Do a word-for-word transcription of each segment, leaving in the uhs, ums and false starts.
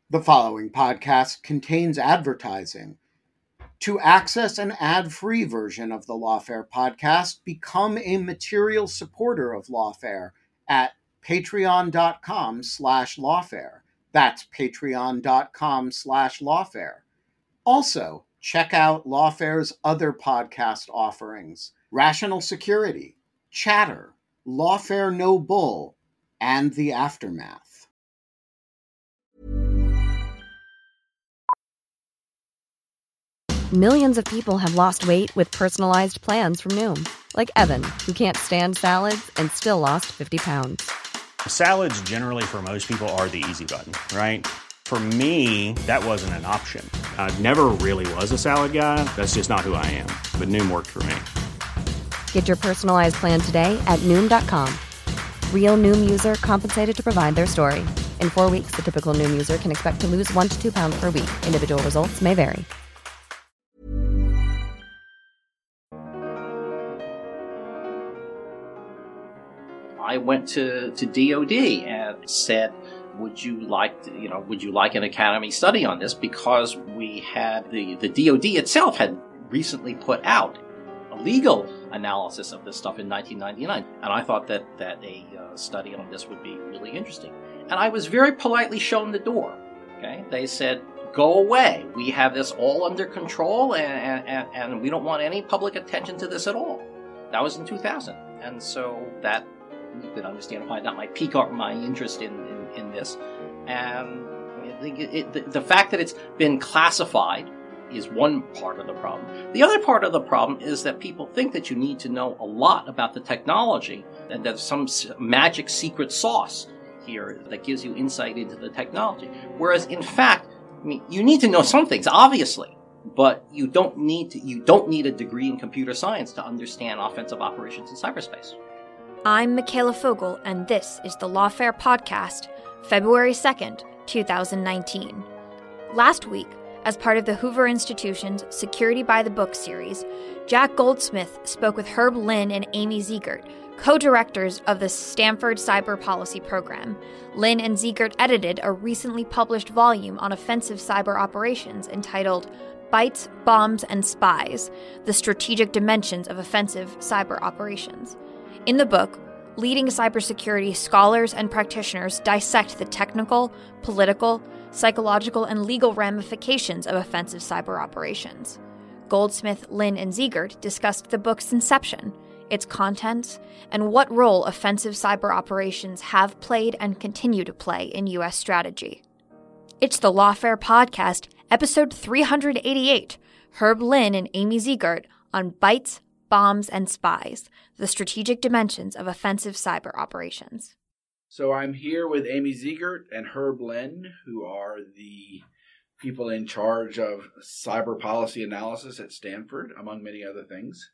The following podcast contains advertising. To access an ad-free version of the Lawfare podcast, become a material supporter of Lawfare at patreon.com slash lawfare. That's patreon.com slash lawfare. Also, check out Lawfare's other podcast offerings: Rational Security, Chatter, Lawfare No Bull, and The Aftermath. Millions of people have lost weight with personalized plans from Noom. Like Evan, who can't stand salads and still lost fifty pounds. Salads generally for most people are the easy button, right? For me, that wasn't an option. I never really was a salad guy. That's just not who I am. But Noom worked for me. Get your personalized plan today at Noom dot com. Real Noom user compensated to provide their story. In four weeks, the typical Noom user can expect to lose one to two pounds per week. Individual results may vary. I went to, to D O D and said, would you like to, you know, would you like an academy study on this? Because we had the, the D O D itself had recently put out a legal analysis of this stuff in nineteen ninety-nine. And I thought that, that a uh, study on this would be really interesting. And I was very politely shown the door. Okay, they said, go away. We have this all under control and, and, and we don't want any public attention to this at all. That was in two thousand. And so that, you could understand why that might pique my interest in, in, in this. And I think it, it, the, the fact that it's been classified is one part of the problem. The other part of the problem is that people think that you need to know a lot about the technology and there's some magic secret sauce here that gives you insight into the technology. Whereas, in fact, I mean, you need to know some things, obviously, but you don't need to, you don't need a degree in computer science to understand offensive operations in cyberspace. I'm Michaela Fogel, and this is the Lawfare Podcast, February second, twenty nineteen. Last week, as part of the Hoover Institution's Security by the Book series, Jack Goldsmith spoke with Herb Lin and Amy Ziegert, co-directors of the Stanford Cyber Policy Program. Lin and Ziegert edited a recently published volume on offensive cyber operations entitled Bytes, Bombs, and Spies: The Strategic Dimensions of Offensive Cyber Operations. In the book, leading cybersecurity scholars and practitioners dissect the technical, political, psychological, and legal ramifications of offensive cyber operations. Goldsmith, Lin, and Ziegert discussed the book's inception, its contents, and what role offensive cyber operations have played and continue to play in U S strategy. It's the Lawfare Podcast, episode three eighty-eight, Herb Lin and Amy Ziegert on Bytes, Bombs, and Spies: The Strategic Dimensions of Offensive Cyber Operations. So I'm here with Amy Ziegert and Herb Lin, who are the people in charge of cyber policy analysis at Stanford, among many other things.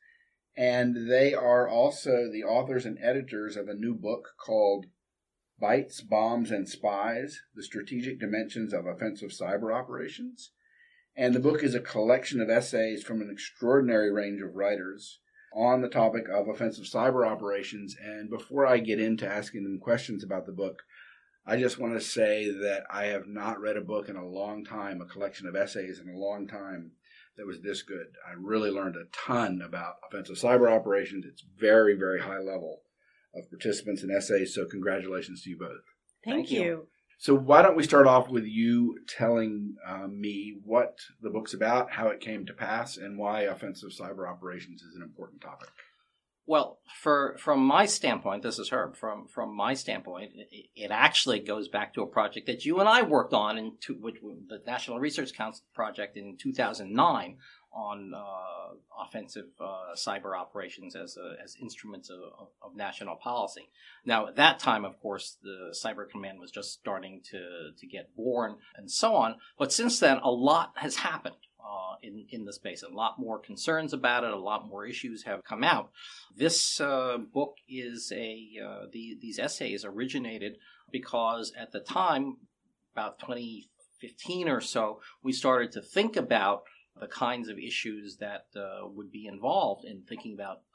And they are also the authors and editors of a new book called Bytes, Bombs, and Spies: The Strategic Dimensions of Offensive Cyber Operations. And the book is a collection of essays from an extraordinary range of writers on the topic of offensive cyber operations. And before I get into asking them questions about the book, I just want to say that I have not read a book in a long time, a collection of essays in a long time, that was this good. I really learned a ton about offensive cyber operations. It's very, very high level of participants and essays, so congratulations to you both. Thank, Thank you. you. So why don't we start off with you telling uh, me what the book's about, how it came to pass, and why offensive cyber operations is an important topic. Well, for from my standpoint, this is Herb, from, from my standpoint, it, it actually goes back to a project that you and I worked on, in two, which, the National Research Council project in two thousand nine on uh, offensive uh, cyber operations as a, as instruments of, of, of national policy. Now, at that time, of course, the Cyber Command was just starting to, to get born and so on. But since then, a lot has happened uh, in, in the space. A lot more concerns about it. A lot more issues have come out. This uh, book is a, uh, the, these essays originated because at the time, about twenty fifteen or so, we started to think about the kinds of issues that uh, would be involved in thinking about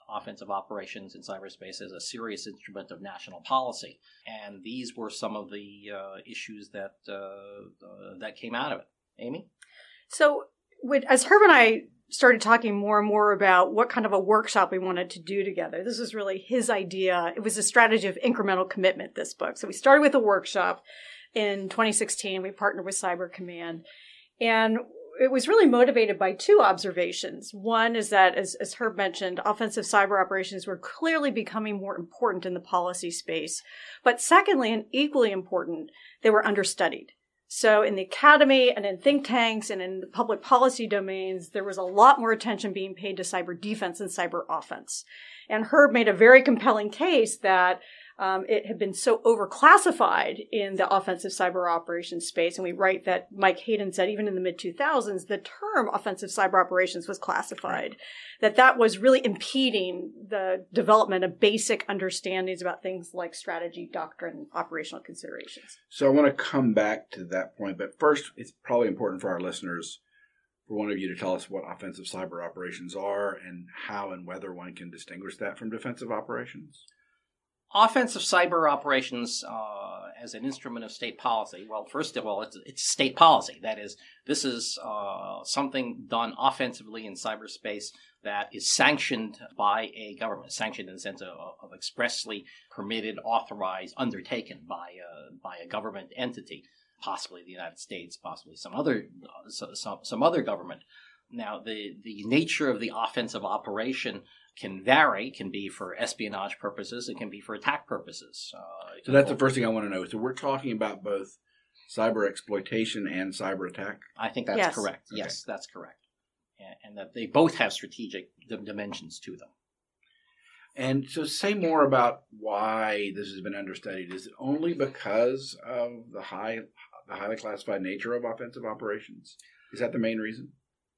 offensive operations in cyberspace as a serious instrument of national policy. And these were some of the uh, issues that uh, uh, that came out of it. Amy? So when, as Herb and I started talking more and more about what kind of a workshop we wanted to do together, this was really his idea. It was a strategy of incremental commitment, this book. So we started with a workshop in twenty sixteen. We partnered with Cyber Command. And it was really motivated by two observations. One is that, as, as Herb mentioned, offensive cyber operations were clearly becoming more important in the policy space. But secondly, and equally important, they were understudied. So in the academy and in think tanks and in the public policy domains, there was a lot more attention being paid to cyber defense and cyber offense. And Herb made a very compelling case that Um, it had been so overclassified in the offensive cyber operations space. And we write that Mike Hayden said, even in the mid two thousands, the term offensive cyber operations was classified, that that was really impeding the development of basic understandings about things like strategy, doctrine, and operational considerations. So I want to come back to that point. But first, it's probably important for our listeners, for one of you to tell us what offensive cyber operations are and how and whether one can distinguish that from defensive operations. Offensive cyber operations uh, as an instrument of state policy. Well, first of all, it's, it's state policy. That is, this is uh, something done offensively in cyberspace that is sanctioned by a government, sanctioned in the sense of, of expressly permitted, authorized, undertaken by a, by a government entity, possibly the United States, possibly some other uh, so, some, some other government. Now, the, the nature of the offensive operation can vary, can be for espionage purposes, it can be for attack purposes. Uh, so that's the first thing I want to know. So we're talking about both cyber exploitation and cyber attack? I think that's yes. correct. Okay. Yes, that's correct. And, and that they both have strategic d- dimensions to them. And so say more about why this has been understudied. Is it only because of the high, the highly classified nature of offensive operations? Is that the main reason?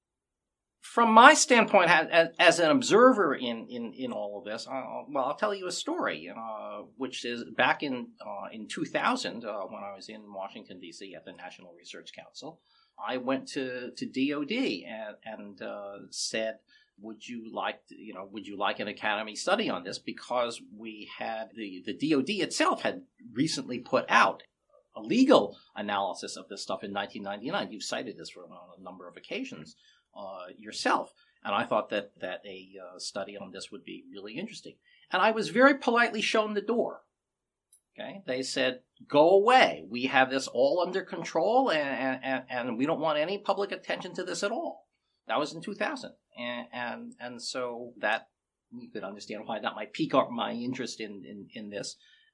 From my standpoint, as, as an observer in, in, in all of this, uh, well, I'll tell you a story, uh, which is back in uh, in two thousand, uh, when I was in Washington, D C at the National Research Council, I went to, to D O D and, and uh, said, would you like to, you know, would you like an academy study on this? Because we had, the, the D O D itself had recently put out a legal analysis of this stuff in nineteen ninety-nine. You've cited this for on a number of occasions. Uh, yourself. And I thought that, that a uh, study on this would be really interesting. And I was very politely shown the door. Okay, they said, go away. We have this all under control and, and, and we don't want any public attention to this at all. That was in two thousand. And, and, and so that, you could understand why that might pique my interest in, in, in this.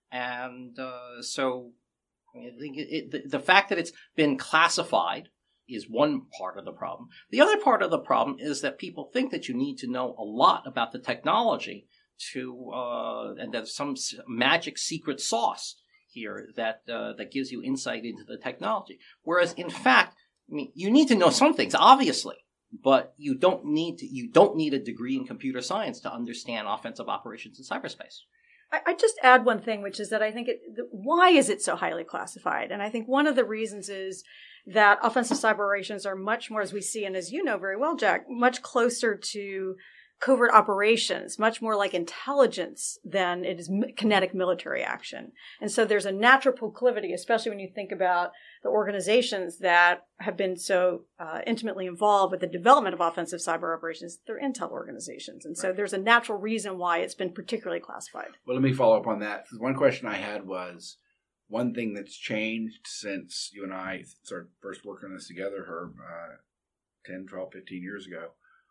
And uh, so I think it, it, the, the fact that it's been classified is one part of the problem. The other part of the problem is that people think that you need to know a lot about the technology to, uh, and there's some magic secret sauce here that uh, that gives you insight into the technology. Whereas, in fact, I mean, you need to know some things, obviously, but you don't need to, you don't need a degree in computer science to understand offensive operations in cyberspace. I, I just add one thing, which is that I think it, the, why is it so highly classified? And I think one of the reasons is that offensive cyber operations are much more, as we see, and as you know very well, Jack, much closer to covert operations, much more like intelligence than it is kinetic military action. And so there's a natural proclivity, especially when you think about the organizations that have been so uh, intimately involved with the development of offensive cyber operations. They're intel organizations. And so there's a natural reason why it's been particularly classified. Well, let me follow up on that. One question I had was, one thing that's changed since you and I started first working on this together, Herb, uh, ten, twelve, fifteen years ago,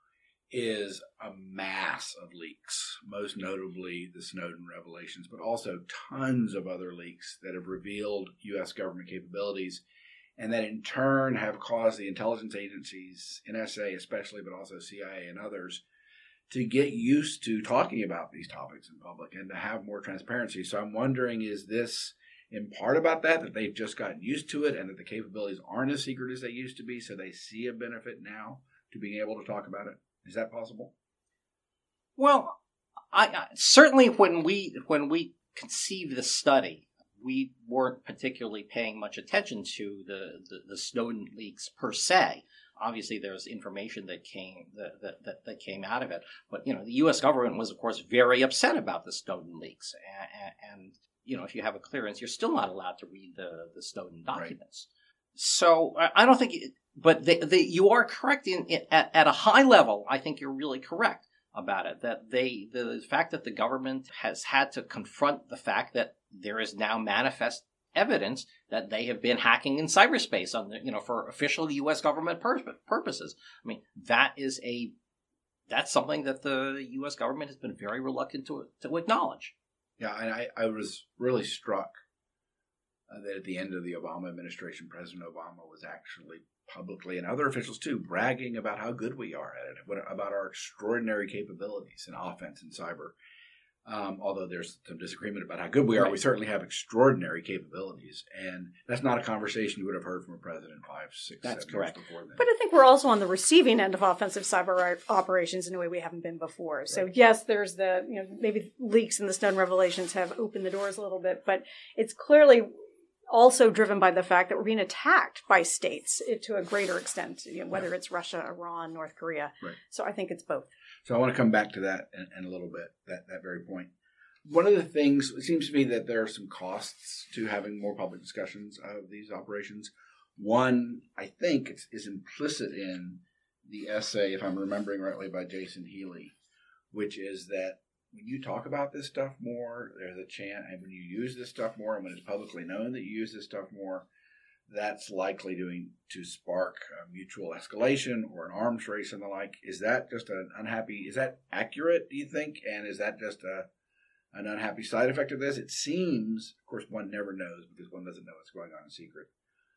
is a mass of leaks, most notably the Snowden revelations, but also tons of other leaks that have revealed U S government capabilities and that in turn have caused the intelligence agencies, N S A especially, but also C I A and others, to get used to talking about these topics in public and to have more transparency. So I'm wondering, is this in part about that, that they've just gotten used to it and that the capabilities aren't as secret as they used to be, so they see a benefit now to being able to talk about it? Is that possible? Well, I, I certainly when we when we conceived this study, we weren't particularly paying much attention to the, the, the Snowden leaks per se. Obviously, there's information that came that, that that came out of it, but you know, the U S government was, of course, very upset about the Snowden leaks, and, and you know, if you have a clearance, you're still not allowed to read the, the Snowden documents. Right. So I don't think, it, but the, the, you are correct in at, at a high level. I think you're really correct about it. That they the fact that the government has had to confront the fact that there is now manifest evidence that they have been hacking in cyberspace on the, you know, for official U S government pur- purposes. I mean, that is a that's something that the U S government has been very reluctant to to acknowledge. Yeah, and I, I was really struck uh, that at the end of the Obama administration, President Obama was actually publicly, and other officials too, bragging about how good we are at it, what, about our extraordinary capabilities in offense and cyber. Um, although there's some disagreement about how good we are, right. We certainly have extraordinary capabilities, and that's not a conversation you would have heard from a president five, six, that's seven correct. years before then. But I think we're also on the receiving end of offensive cyber operations in a way we haven't been before. Right. So yes, there's the, you know, maybe leaks and the Snowden revelations have opened the doors a little bit, but it's clearly also driven by the fact that we're being attacked by states to a greater extent, you know, whether it's Russia, Iran, North Korea. Right. So I think it's both. So I want to come back to that in, in a little bit, that, that very point. One of the things, it seems to me that there are some costs to having more public discussions of these operations. One, I think, is, is implicit in the essay, if I'm remembering rightly, by Jason Healy, which is that when you talk about this stuff more, there's a chance, and when you use this stuff more, and when it's publicly known that you use this stuff more, that's likely doing to spark a mutual escalation or an arms race and the like. Is that just an unhappy, is that accurate, do you think? And is that just a an unhappy side effect of this? It seems, of course, one never knows because one doesn't know what's going on in secret.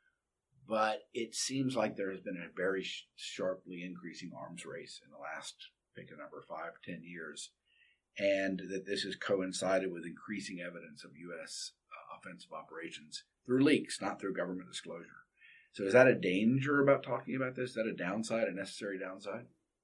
But it seems like there has been a very sh- sharply increasing arms race in the last, pick a number, five or ten years. And that this has coincided with increasing evidence of U S uh, offensive operations through leaks, not through government disclosure. So is that a danger about talking about this? Is that a downside, a necessary downside?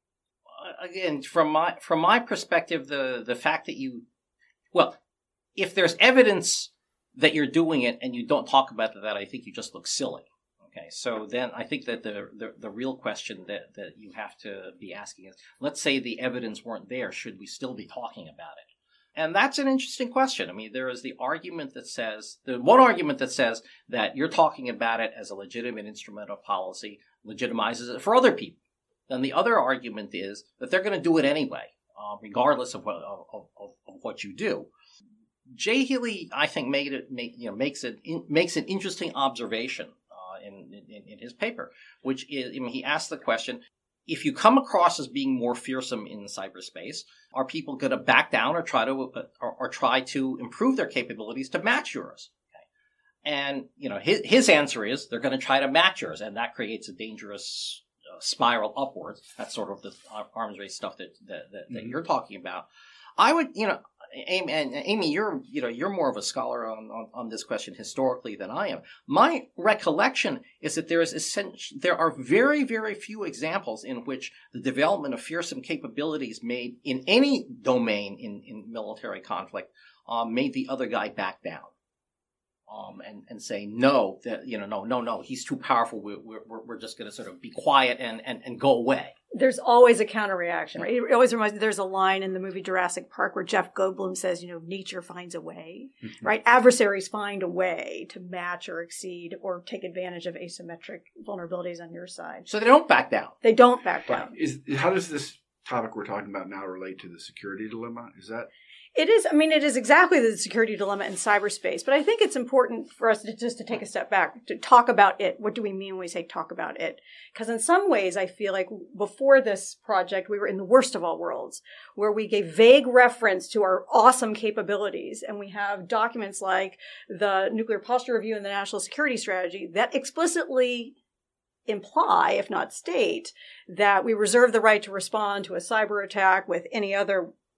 Uh, again, from my from my perspective, the, the fact that you, well, if there's evidence that you're doing it and you don't talk about that, I think you just look silly. Okay, so then I think that the, the the real question that, that you have to be asking is, let's say the evidence weren't there, should we still be talking about it? And that's an interesting question. I mean, there is the argument that says, the one argument that says that you're talking about it as a legitimate instrument of policy legitimizes it for other people. Then the other argument is that they're going to do it anyway, uh, regardless of what of, of, of what you do. Jay Healy, I think, made it make, you know makes it in, makes an interesting observation uh, in, in in his paper, which is, I mean, he asked the question: if you come across as being more fearsome in cyberspace, are people going to back down or try to uh, or, or try to improve their capabilities to match yours? Okay. And you know, his his answer is they're going to try to match yours, and that creates a dangerous uh, spiral upwards. That's sort of the arms race stuff that that, that, mm-hmm. that you're talking about. I would, you know. Amy, and Amy, you're you know you're more of a scholar on, on, on this question historically than I am. My recollection is that there is essential, there are very very few examples in which the development of fearsome capabilities made in any domain in, in military conflict um, made the other guy back down um, and and say no, that you know no no no he's too powerful. We're we're, we're just going to sort of be quiet and, and, and go away. There's always a counter reaction, right? It always reminds me, there's a line in the movie Jurassic Park where Jeff Goldblum says, you know, nature finds a way, mm-hmm. right? Adversaries find a way to match or exceed or take advantage of asymmetric vulnerabilities on your side. So they don't back down. They don't back but down. Is, how does this topic we're talking about now relate to the security dilemma? Is that... It is, I mean, it is exactly the security dilemma in cyberspace, but I think it's important for us to just to take a step back, to talk about it. What do we mean when we say talk about it? Because in some ways, I feel like before this project, we were in the worst of all worlds, where we gave vague reference to our awesome capabilities. And we have documents like the Nuclear Posture Review and the National Security Strategy that explicitly imply, if not state, that we reserve the right to respond to a cyber attack with any other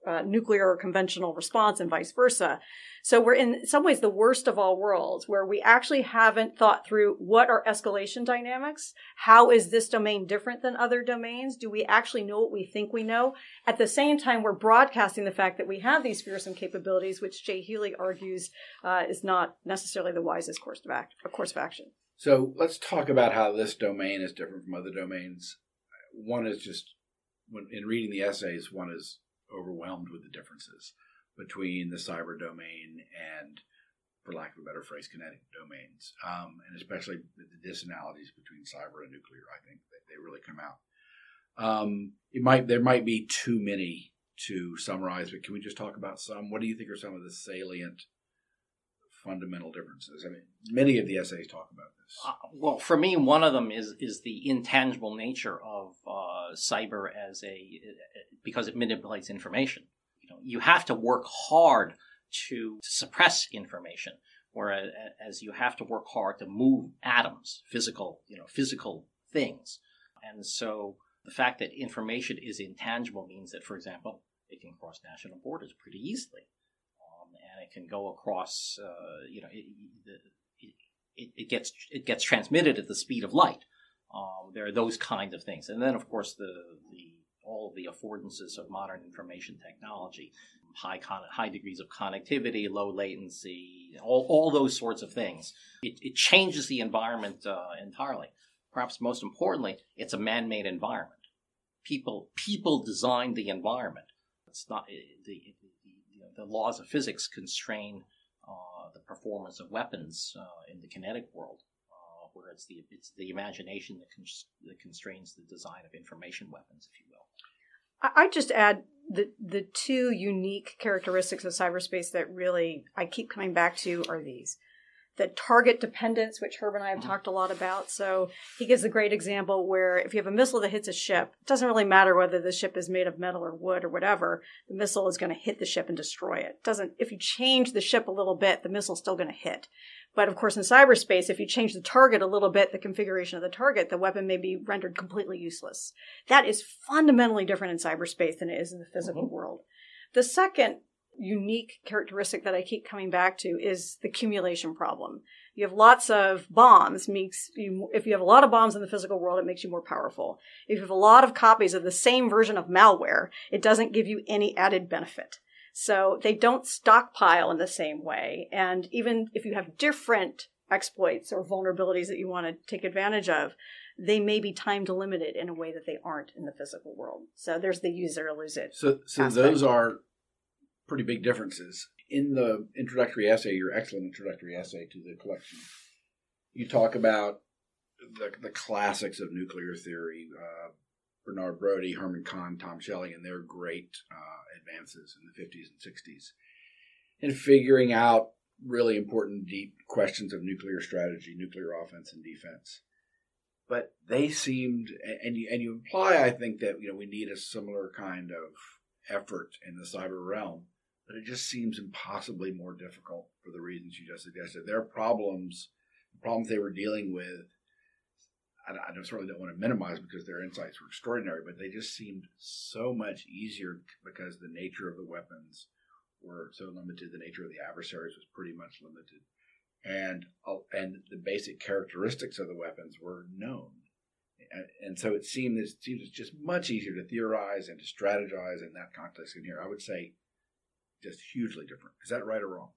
uh, nuclear or conventional response and vice versa. So we're in some ways the worst of all worlds, where we actually haven't thought through what are escalation dynamics. How is this domain different than other domains? Do we actually know what we think we know? At the same time, we're broadcasting the fact that we have these fearsome capabilities, which Jay Healy argues uh, is not necessarily the wisest course of, act- course of action. So let's talk about how this domain is different from other domains. One is just, when in reading the essays, one is overwhelmed with the differences between the cyber domain and, for lack of a better phrase, kinetic domains, um, and especially the disanalogies between cyber and nuclear. I think that they really come out. Um, it might there might be too many to summarize, but can we just talk about some? What do you think are some of the salient fundamental differences? I mean, many of the essays talk about this. Uh, well, for me, one of them is is the intangible nature of uh, cyber as a because it manipulates information. You know, you have to work hard to, to suppress information, whereas you have to work hard to move atoms, physical, you know, physical things. And so the fact that information is intangible means that, for example, it can cross national borders pretty easily. And it can go across, uh, you know, it, it, it gets it gets transmitted at the speed of light. Um, there are those kinds of things, and then of course the the all of the affordances of modern information technology, high con- high degrees of connectivity, low latency, all all those sorts of things. It, it changes the environment uh, entirely. Perhaps most importantly, it's a man-made environment. People people designed the environment. It's not the The laws of physics constrain uh, the performance of weapons uh, in the kinetic world, uh, where it's the it's the imagination that, cons- that constrains the design of information weapons, if you will. I'd just add the the two unique characteristics of cyberspace that really I keep coming back to are these. The target dependence, which Herb and I have mm-hmm. talked a lot about. So he gives a great example where if you have a missile that hits a ship, it doesn't really matter whether the ship is made of metal or wood or whatever. The missile is going to hit the ship and destroy it. It doesn't. If you change the ship a little bit, the missile's still going to hit. But of course, in cyberspace, if you change the target a little bit, the configuration of the target, the weapon may be rendered completely useless. That is fundamentally different in cyberspace than it is in the physical mm-hmm. world. The second unique characteristic that I keep coming back to is the accumulation problem. You have lots of bombs. Makes you, if you have a lot of bombs in the physical world, it makes you more powerful. If you have a lot of copies of the same version of malware, it doesn't give you any added benefit. So they don't stockpile in the same way. And even if you have different exploits or vulnerabilities that you want to take advantage of, they may be time delimited in a way that they aren't in the physical world. So there's the use it or lose it. So, so those are pretty big differences. In the introductory essay, your excellent introductory essay to the collection, you talk about the, the classics of nuclear theory, uh, Bernard Brodie, Herman Kahn, Tom Schelling, and their great uh, advances in the fifties and sixties, in figuring out really important, deep questions of nuclear strategy, nuclear offense and defense. But they seemed, and you, and you imply, I think, that you know we need a similar kind of effort in the cyber realm. But it just seems impossibly more difficult for the reasons you just suggested. Their problems, the problems they were dealing with, I, I certainly don't want to minimize because their insights were extraordinary, but they just seemed so much easier because the nature of the weapons were so limited. The nature of the adversaries was pretty much limited. And, and the basic characteristics of the weapons were known. And, and so it seemed, it seems it's just much easier to theorize and to strategize in that context in here. I would say just hugely different. Is that right or wrong?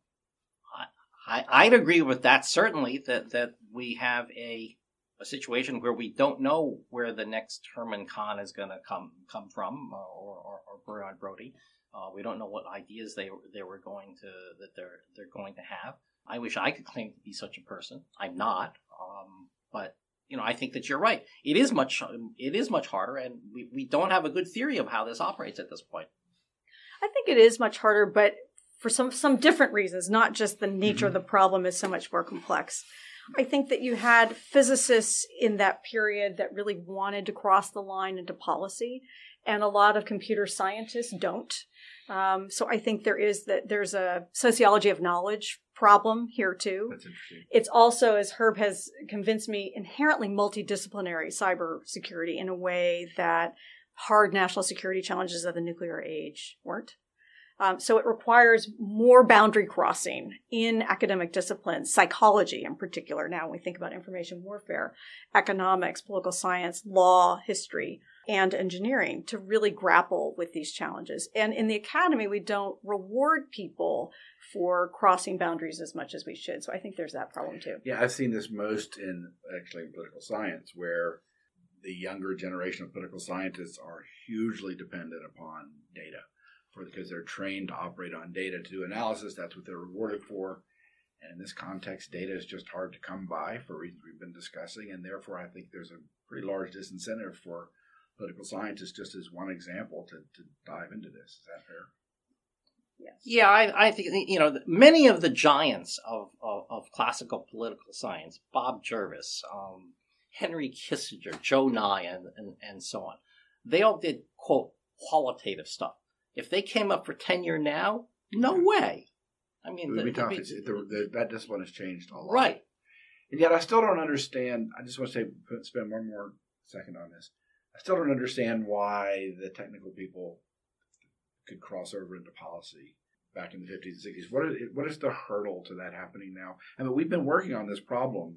I, I'd agree with that, certainly, that, that we have a a situation where we don't know where the next Herman Kahn is going to come come from, uh, or, or, or Bernard Brodie. Uh, we don't know what ideas they they were going to that they're they're going to have. I wish I could claim to be such a person. I'm not, um, but you know, I think that you're right. It is much it is much harder, and we, we don't have a good theory of how this operates at this point. I think it is much harder, but for some, some different reasons, not just the nature mm-hmm. of the problem is so much more complex. I think that you had physicists in that period that really wanted to cross the line into policy, and a lot of computer scientists don't. Um, so I think there is that there's a sociology of knowledge problem here too. That's interesting. It's also, as Herb has convinced me, inherently multidisciplinary cybersecurity in a way that hard national security challenges of the nuclear age weren't. Um, so it requires more boundary crossing in academic disciplines, psychology in particular. Now when we think about information warfare, economics, political science, law, history, and engineering to really grapple with these challenges. And in the academy, we don't reward people for crossing boundaries as much as we should. So I think there's that problem too. Yeah, I've seen this most in actually in political science, where the younger generation of political scientists are hugely dependent upon data for because they're trained to operate on data to do analysis. That's what they're rewarded for. And in this context, data is just hard to come by for reasons we've been discussing. And therefore, I think there's a pretty large disincentive for political scientists, just as one example, to, to dive into this. Is that fair? Yes. Yeah, I, I think, you know, many of the giants of, of, of classical political science, Bob Jervis, um, Henry Kissinger, Joe Nye, and, and, and so on, they all did, quote, qualitative stuff. If they came up for tenure now, no way. I mean, it would the, be tough. the, It's, it, the, the, that discipline has changed a lot. Right. And yet I still don't understand. I just want to say, spend one more second on this. I still don't understand why the technical people could cross over into policy back in the fifties and sixties. What is, what is the hurdle to that happening now? I mean, we've been working on this problem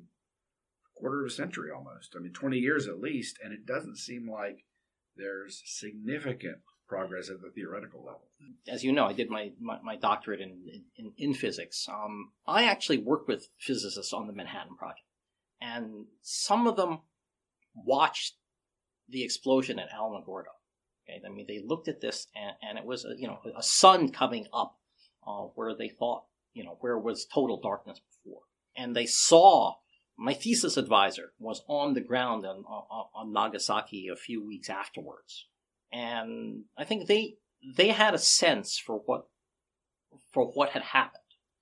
a quarter of a century almost. I mean, twenty years at least, and it doesn't seem like there's significant progress at the theoretical level. As you know, I did my, my, my doctorate in, in, in physics. Um, I actually worked with physicists on the Manhattan Project, and some of them watched the explosion at Alamogordo. Okay, I mean, they looked at this, and, and it was a, you know a sun coming up uh, where they thought you know where was total darkness before, and they saw. My thesis advisor was on the ground on, on, on Nagasaki a few weeks afterwards, and I think they they had a sense for what for what had happened.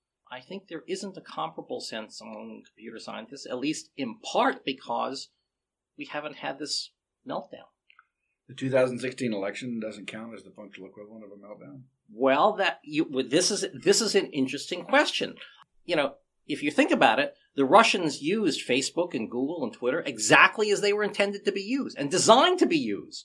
I think there isn't a comparable sense among computer scientists, at least in part because we haven't had this meltdown. The two thousand sixteen election doesn't count as the functional equivalent of a meltdown? Well, that you this is this is an interesting question. You know, if you think about it, the Russians used Facebook and Google and Twitter exactly as they were intended to be used and designed to be used.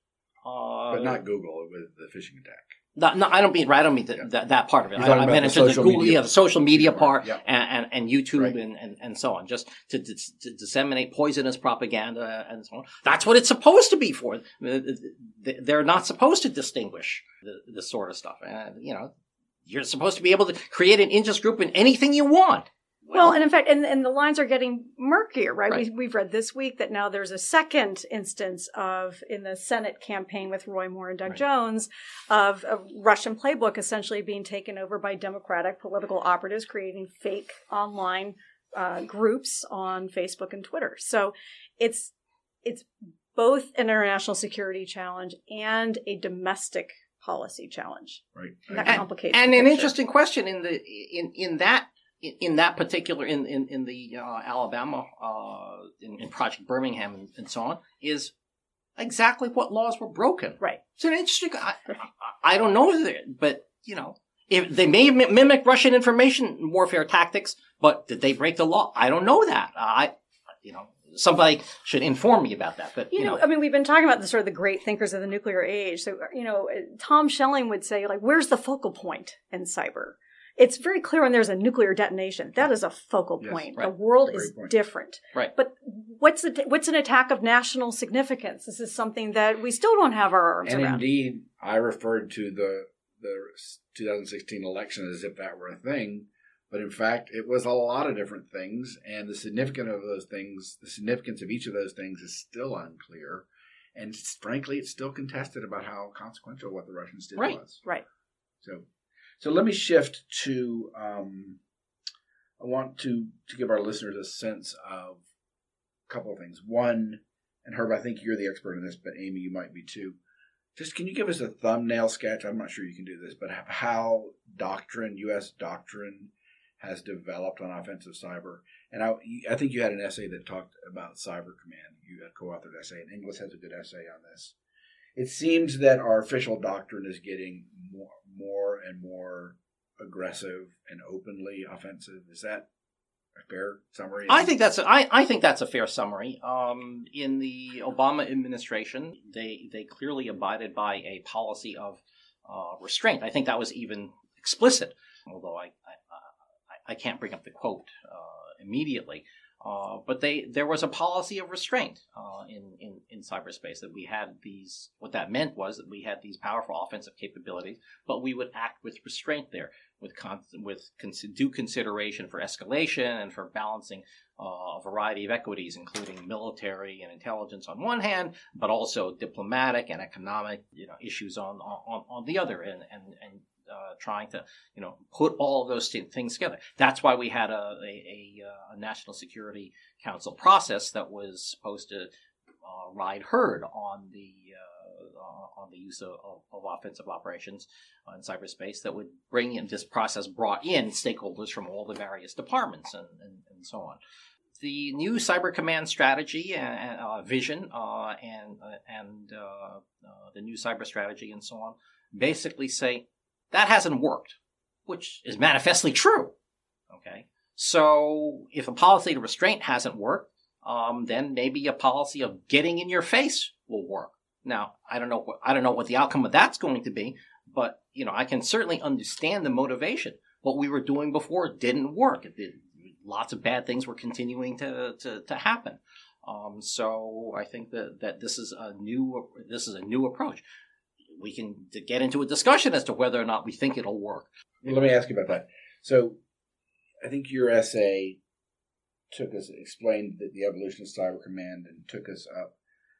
Uh, but not Google with the phishing attack. Not, no, I don't mean I don't mean the, Yeah. that, that part of it. You're I, I talking meant about the into the social Google, media yeah, the social media part, part, and, and, and YouTube Right. and, and, and so on, just to, to, to disseminate poisonous propaganda and so on. That's what it's supposed to be for. They're not supposed to distinguish the, this sort of stuff. And you know, you're supposed to be able to create an interest group in anything you want. Well, and in fact, and, and the lines are getting murkier, right? Right. We, we've read this week that now there's a second instance of, in the Senate campaign with Roy Moore and Doug Right. Jones, of a Russian playbook essentially being taken over by Democratic political operatives creating fake online uh, groups on Facebook and Twitter. So it's it's both an international security challenge and a domestic policy challenge. Right. And that And, complicates and the an picture. interesting question in the in in that. In, in that particular, in in, in the uh, Alabama, uh, in, in Project Birmingham and, and so on, is exactly what laws were broken. Right. It's an interesting. I, I don't know, if they- but you know, if they may mi- mimic Russian information warfare tactics, but did they break the law? I don't know that. I, you know, somebody should inform me about that. But You you know, know, I mean, we've been talking about the sort of the great thinkers of the nuclear age. So, you know, Tom Schelling would say, like, where's the focal point in cyber? It's very clear when there's a nuclear detonation. That is a focal Yes, point. right. The world Great is point. different. Right. But what's a, what's an attack of national significance? This is something that we still don't have our arms And around. indeed, I referred to the the two thousand sixteen election as if that were a thing, but in fact, it was a lot of different things, and the significance of those things, the significance of each of those things, is still unclear, and frankly, it's still contested about how consequential what the Russians did Right. was. Right. So, so let me shift to. Um, I want to to give our listeners a sense of a couple of things. One, and Herb, I think you're the expert in this, but Amy, you might be too. Just can you give us a thumbnail sketch? I'm not sure you can do this, but how doctrine, U S doctrine, has developed on offensive cyber. And I, I think you had an essay that talked about Cyber Command. You had a co-authored essay, and Inglis has a good essay on this. It seems that our official doctrine is getting more, more and more aggressive and openly offensive. Is that a fair summary? I think that's a, I, I think that's a fair summary. Um, in the Obama administration, they they clearly abided by a policy of uh, restraint. I think that was even explicit, although I I, I, I can't bring up the quote uh, immediately. Uh, but they there was a policy of restraint uh, in, in, in cyberspace, that we had these, what that meant was that we had these powerful offensive capabilities, but we would act with restraint there, with con- with cons- due consideration for escalation and for balancing uh, a variety of equities, including military and intelligence on one hand, but also diplomatic and economic, you know, issues on on, on the other, and and and Uh, trying to, you know, put all of those t- things together. That's why we had a, a, a, a National Security Council process that was supposed to uh, ride herd on the uh, on the use of, of, of offensive operations in cyberspace, that would bring in, this process brought in stakeholders from all the various departments and, and, and so on. The new Cyber Command strategy and uh, vision uh, and uh, and uh, uh, the new cyber strategy and so on basically say, that hasn't worked, which is manifestly true. Okay, so if a policy of restraint hasn't worked, um, then maybe a policy of getting in your face will work. Now, I don't know what I don't know what the outcome of that's going to be, but you know, I can certainly understand the motivation. What we were doing before didn't work. It did, lots of bad things were continuing to to, to happen. Um, so I think that that this is a new this is a new approach. We can get into a discussion as to whether or not we think it'll work. Well, let me ask you about that. So I think your essay took us, explained the, the evolution of Cyber Command and took us up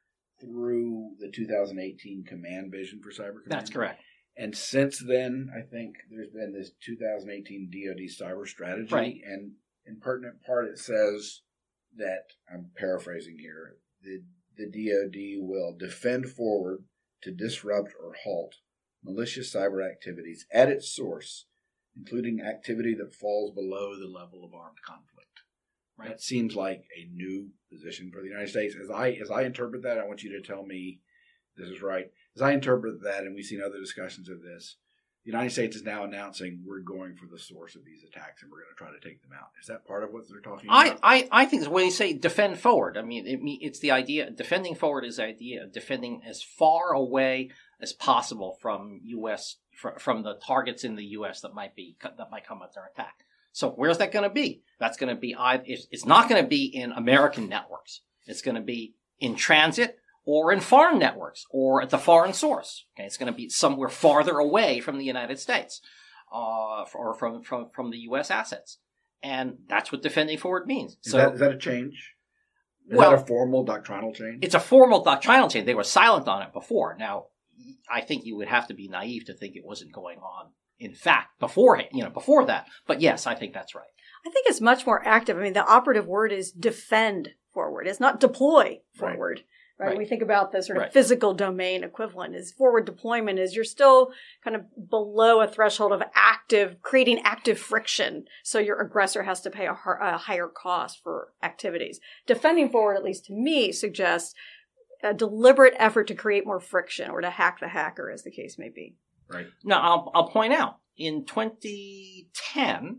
through the two thousand eighteen command vision for Cyber Command. That's correct. And since then, I think there's been this two thousand eighteen D O D cyber strategy. Right. And in pertinent part, it says that, I'm paraphrasing here, the, the D O D will defend forward to disrupt or halt malicious cyber activities at its source, including activity that falls below the level of armed conflict. Right. That seems like a new position for the United States. As I as I interpret that, I want you to tell me this is right. As I interpret that, and we've seen other discussions of this, the United States is now announcing we're going for the source of these attacks and we're going to try to take them out. Is that part of what they're talking about? I, I, I think when you say defend forward, I mean, it, it's the idea, defending forward is the idea of defending as far away as possible from U S, from, from the targets in the U S that might be, that might come under attack. So where's that going to be? That's going to be, it's not going to be in American networks. It's going to be in transit, or in foreign networks, or at the foreign source. Okay, it's going to be somewhere farther away from the United States, uh, or from, from, from the U S assets. And that's what defending forward means. Is, so, that, is that a change? Is well, that a formal doctrinal change? It's a formal doctrinal change. They were silent on it before. Now, I think you would have to be naive to think it wasn't going on, in fact, before, you know, before that. But yes, I think that's right. I think it's much more active. I mean, the operative word is defend forward. It's not deploy forward. Right. Right. Right. We think about the sort of right. physical domain equivalent is forward deployment is you're still kind of below a threshold of active, creating active friction. So your aggressor has to pay a, a higher cost for activities. Defending forward, at least to me, suggests a deliberate effort to create more friction or to hack the hacker, as the case may be. Right. Now, I'll, I'll point out, in twenty ten,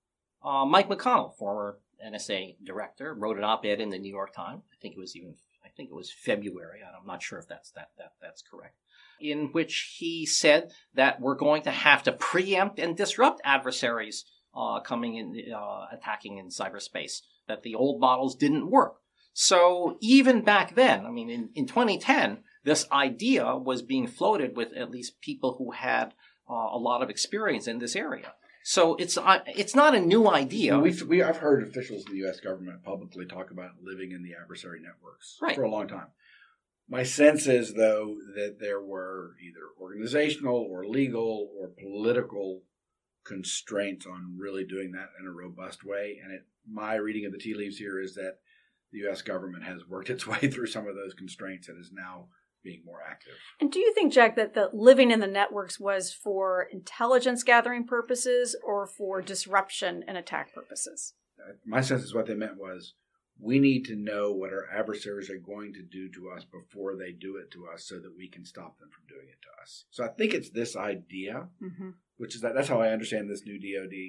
uh, Mike McConnell, former N S A director, wrote an op-ed in the New York Times. I think it was even I think it was February. I'm not sure if that's that, that that's correct. In which he said that we're going to have to preempt and disrupt adversaries uh, coming in, uh, attacking in cyberspace. That the old models didn't work. So even back then, I mean, in, in twenty ten, this idea was being floated with at least people who had uh, a lot of experience in this area. So it's uh, it's not a new idea. We've, we, I've heard officials in the U S government publicly talk about living in the adversary networks right. for a long time. My sense is, though, that there were either organizational or legal or political constraints on really doing that in a robust way. And it, my reading of the tea leaves here is that the U S government has worked its way through some of those constraints and is now being more active. And do you think, Jack, that the living in the networks was for intelligence gathering purposes or for disruption and attack purposes? My sense is what they meant was we need to know what our adversaries are going to do to us before they do it to us so that we can stop them from doing it to us. So I think it's this idea, mm-hmm. which is that that's how I understand this new D O D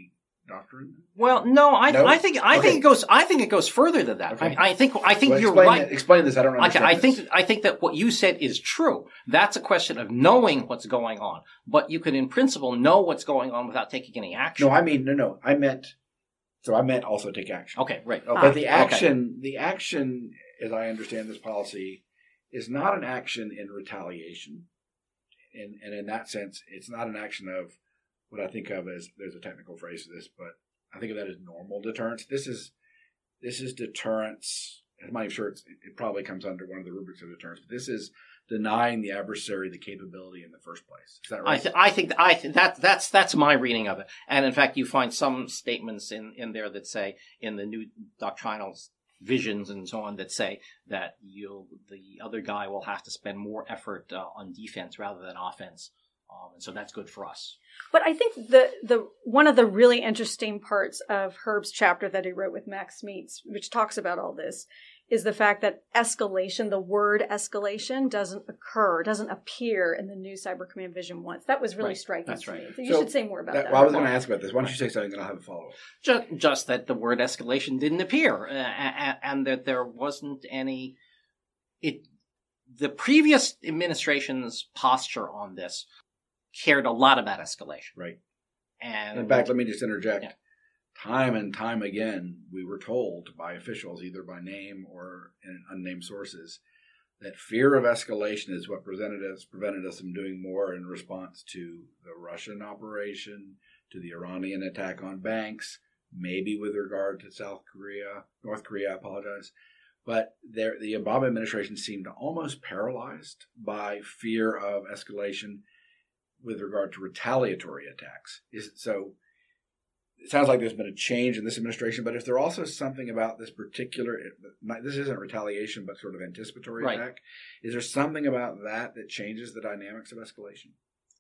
doctrine? Well, no, I, no? I think I okay. think it goes. I think it goes further than that. Okay. I, I think I think well, you're explain right. That, explain this. I don't understand. Okay, I this. think I think that what you said is true. That's a question of knowing what's going on, but you can, in principle, know what's going on without taking any action. No, I mean no, no. I meant so. I meant also take action. Okay, right. Okay. But the action, okay. the action, as I understand this policy, is not an action in retaliation, and and in that sense, it's not an action of what I think of as, there's a technical phrase for this, but I think of that as normal deterrence. This is this is deterrence. I'm not even sure it's, it probably comes under one of the rubrics of deterrence, but this is denying the adversary the capability in the first place. Is that right? I, th- I think I th- that that's that's my reading of it. And in fact, you find some statements in, in there that say, in the new doctrinal visions and so on, that say that you'll the other guy will have to spend more effort uh, on defense rather than offense. Um, and so that's good for us. But I think the the one of the really interesting parts of Herb's chapter that he wrote with Max Meets, which talks about all this, is the fact that escalation, the word escalation, doesn't occur, doesn't appear in the new Cyber Command Vision once. That was really right. striking That's to right. me. So you So should say more about that. that well, I was going to ask about this. Why don't you say something and I'll have a follow-up. Just, just that the word escalation didn't appear, uh, and, and that there wasn't any. It the previous administration's posture on this cared a lot about escalation. Right. And in fact, let me just interject. Yeah. Time and time again, we were told by officials, either by name or in unnamed sources, that fear of escalation is what prevented us, prevented us from doing more in response to the Russian operation, to the Iranian attack on banks, maybe with regard to South Korea, North Korea, I apologize. But there, the Obama administration seemed almost paralyzed by fear of escalation with regard to retaliatory attacks. Is so it sounds like there's been a change in this administration, but is there also something about this particular, this isn't retaliation, but sort of anticipatory right. attack? Is there something about that that changes the dynamics of escalation?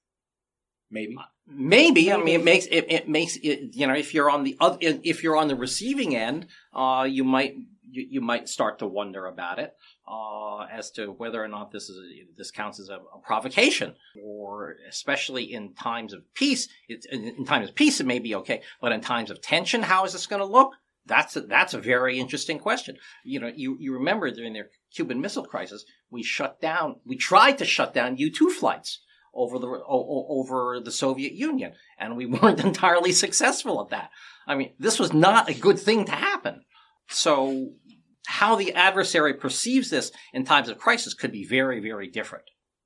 Maybe. Maybe. I mean, it makes it, it makes it, you know, if you're on the other, if you're on the receiving end, uh, you might, you, you might start to wonder about it, uh, as to whether or not this is, a, this counts as a, a provocation, or especially in times of peace. It's, in, in times of peace, it may be okay, but in times of tension, how is this going to look? That's a, that's a very interesting question. You know, you, you remember during the Cuban Missile Crisis, we shut down, we tried to shut down U two flights over the over the Soviet Union, and we weren't entirely successful at that. I mean, this was not a good thing to happen. So how the adversary perceives this in times of crisis could be very, very different.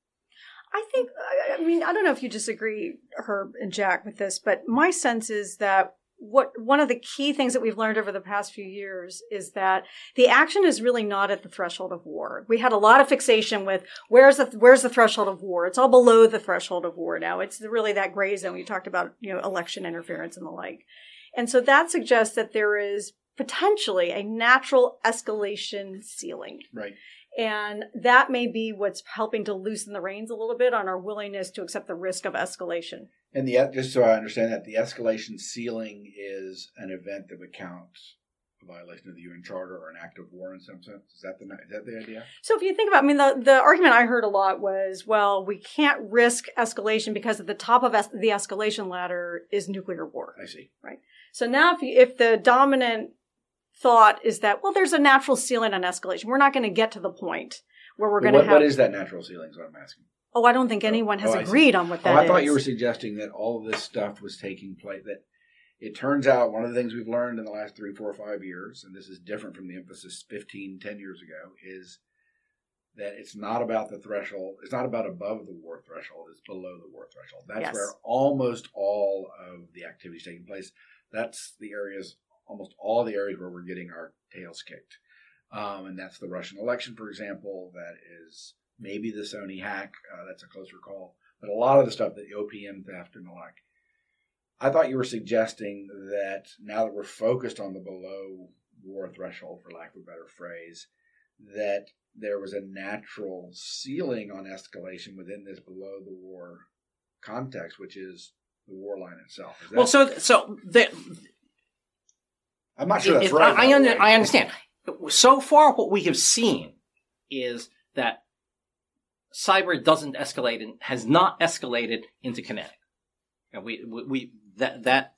I think, I mean, I don't know if you disagree, Herb and Jack, with this, but my sense is that what one of the key things that we've learned over the past few years is that the action is really not at the threshold of war. We had a lot of fixation with where's the where's the threshold of war. It's all below the threshold of war now. It's really that gray zone. You talked about, you know, election interference and the like. And so that suggests that there is potentially a natural escalation ceiling. Right. And that may be what's helping to loosen the reins a little bit on our willingness to accept the risk of escalation. And the just so I understand that, the escalation ceiling is an event that would count a violation of the U N Charter or an act of war in some sense. Is that the is that the idea? So if you think about, I mean, the, the argument I heard a lot was, well, we can't risk escalation because at the top of es- the escalation ladder is nuclear war. I see. Right. So now if you, if the dominant thought is that, well, there's a natural ceiling on escalation, we're not going to get to the point where we're going to have... What is that natural ceiling is what I'm asking. Oh, I don't think anyone has oh, agreed on what that is. oh, I thought you were suggesting that all of this stuff was taking place, that it turns out one of the things we've learned in the last three, four, five years, and this is different from the emphasis fifteen, ten years ago, is that it's not about the threshold, it's not about above the war threshold, it's below the war threshold. That's Yes. where almost all of the activity is taking place. That's the areas, almost all the areas where we're getting our tails kicked. Um, and that's the Russian election, for example, that is... Maybe the Sony hack, uh, that's a closer call. But a lot of the stuff, the O P M theft and the like. I thought you were suggesting that now that we're focused on the below war threshold, for lack of a better phrase, that there was a natural ceiling on escalation within this below the war context, which is the war line itself. Is that, Well, so so the, I'm not sure that's if, right. I, I, under, I understand. So far, what we have seen is that cyber doesn't escalate and has not escalated into kinetic. And we, we, we that, that,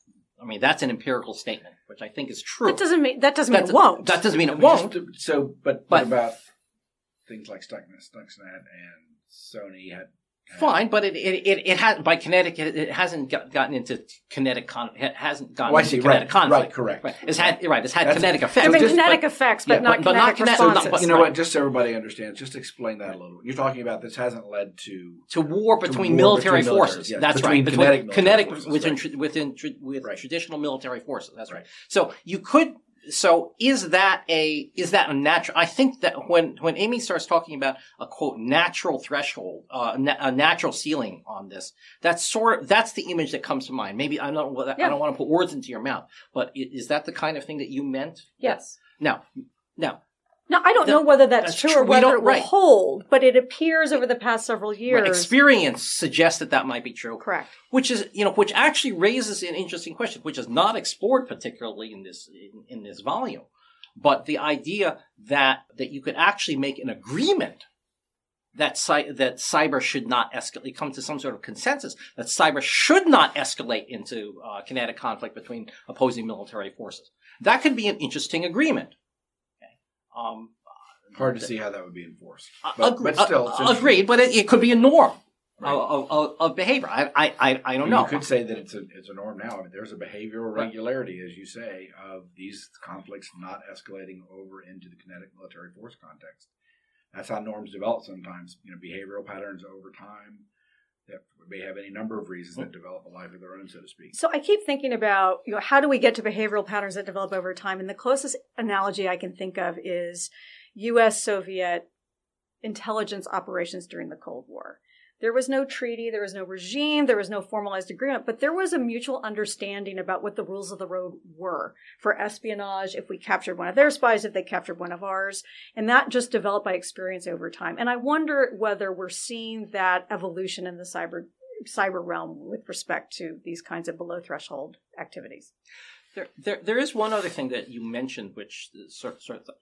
I mean, that's an empirical statement, which I think is true. That doesn't mean that doesn't mean That's, it won't. That doesn't mean it Just won't. to- so, but, But- what about things like Stuxnet, Stuxnet and Sony had. had Fine, but it it it, it has by kinetic. It, it hasn't got, gotten into kinetic con. It hasn't gotten Oh, I into see. kinetic Right, conflict. right, correct. Right. It's had right. It's had That's- kinetic I effects. mean, just- kinetic but- effects, but yeah, not but- but not kinetic kinetic- So, responses. but- you know right. what? Just so everybody understands, just explain that a little. You're talking about this hasn't led to to war between war military between forces. militaries, yeah. That's Between right. kinetic Between military kinetic forces, within right. tra- within tra- with Right. traditional military forces. That's right. Right. So you could. So is that a is that a natural? I think that when when Amy starts talking about a quote natural threshold, uh, na- a natural ceiling on this, that's sort of that's the image that comes to mind. Maybe I don't I Yeah. don't want to put words into your mouth, but i- is that the kind of thing that you meant? Yes. Now, now. Now, I don't The- know whether that's, that's true, true. or We whether don't- it will right. hold, but it appears over the past several years. Right, experience suggests that that might be true. Correct. Which is, you know, which actually raises an interesting question, which is not explored particularly in this in, in this volume. But the idea that that you could actually make an agreement that cy- that cyber should not escalate, come to some sort of consensus that cyber should not escalate into uh, kinetic conflict between opposing military forces. That could be an interesting agreement. Okay. Um, hard to see how that would be enforced. uh, But, agree- but still, uh, it's interesting. agreed, but it, it could be a norm Right. of, of, of behavior. I, I, I, I don't You know. could say that it's a it's a norm now. I mean, there's a behavioral Right. regularity, as you say, of these conflicts not escalating over into the kinetic military force context. That's how norms develop sometimes. You know, behavioral patterns over time that may have any number of reasons that develop a life of their own, so to speak. So I keep thinking about, you know, how do we get to behavioral patterns that develop over time? And the closest analogy I can think of is U S Soviet intelligence operations during the Cold War. There was no treaty, there was no regime, there was no formalized agreement, but there was a mutual understanding about what the rules of the road were for espionage, if we captured one of their spies, if they captured one of ours. And that just developed by experience over time. And I wonder whether we're seeing that evolution in the cyber cyber realm with respect to these kinds of below threshold activities. There, there, there is one other thing that you mentioned, which is sort, sort of,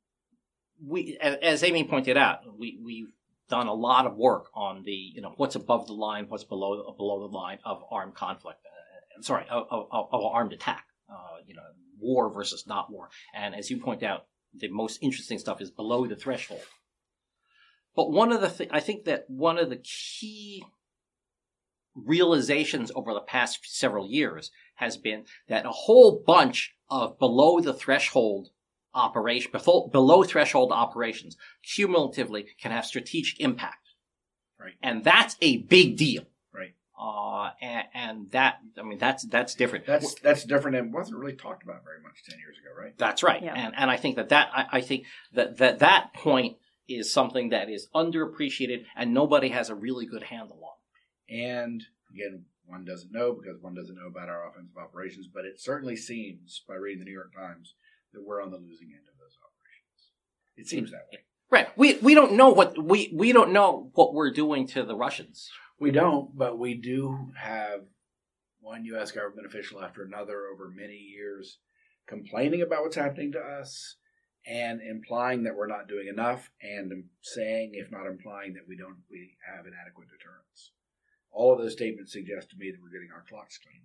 we, as, as Amy pointed out, we, we've done a lot of work on the, you know, what's above the line, what's below below the line of armed conflict, uh, sorry, of, of, of armed attack, uh, you know, war versus not war. And as you point out, the most interesting stuff is below the threshold. But one of the, th- I think that one of the key realizations over the past several years has been that a whole bunch of below the threshold operation, below, below threshold operations cumulatively can have strategic impact. Right. And that's a big deal. Right. Uh, and, and that, I mean, that's, that's different. That's that's different and wasn't really talked about very much ten years ago, right? That's right. Yeah. And, and I think that that, I, I think that, that that point is something that is underappreciated and nobody has a really good handle on. And again, one doesn't know because one doesn't know about our offensive operations, but it certainly seems, by reading the New York Times, that we're on the losing end of those operations. It seems that way. Right. We, we don't know what, we, we don't know what we're doing to the Russians. We don't, but we do have one U S government official after another over many years complaining about what's happening to us and implying that we're not doing enough and saying, if not implying, that we don't we have inadequate deterrence. All of those statements suggest to me that we're getting our clocks cleaned.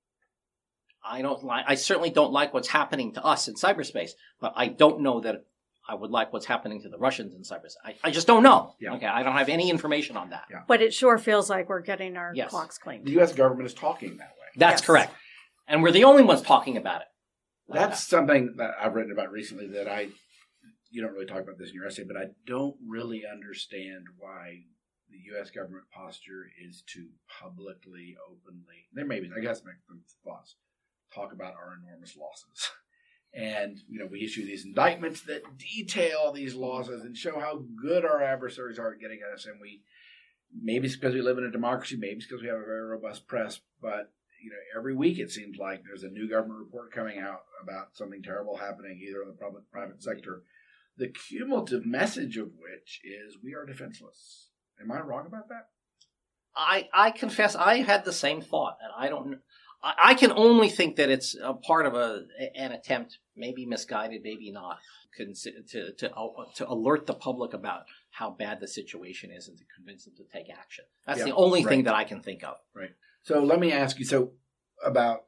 I don't like, I certainly don't like what's happening to us in cyberspace, but I don't know that I would like what's happening to the Russians in cyberspace. I, I just don't know. Yeah. Okay. I don't have any information on that. Yeah. But it sure feels like we're getting our Yes. clocks cleaned. The U S government is talking that way. That's Yes. correct. And we're the only ones talking about it. That's something that I've written about recently that I, you don't really talk about this in your essay, but I don't really understand why the U S government posture is to publicly, openly, there may be, I guess, make some thoughts, talk about our enormous losses. And, you know, we issue these indictments that detail these losses and show how good our adversaries are at getting at us. And we, maybe it's because we live in a democracy, maybe it's because we have a very robust press, but, you know, every week it seems like there's a new government report coming out about something terrible happening either in the public private sector, the cumulative message of which is we are defenseless. Am I wrong about that? I, I confess I had the same thought, and I don't. I, I can only think that it's a part of a an attempt, maybe misguided, maybe not, to to to alert the public about how bad the situation is and to convince them to take action. That's Yeah, the only right. thing that I can think of. Right. So let me ask you, so about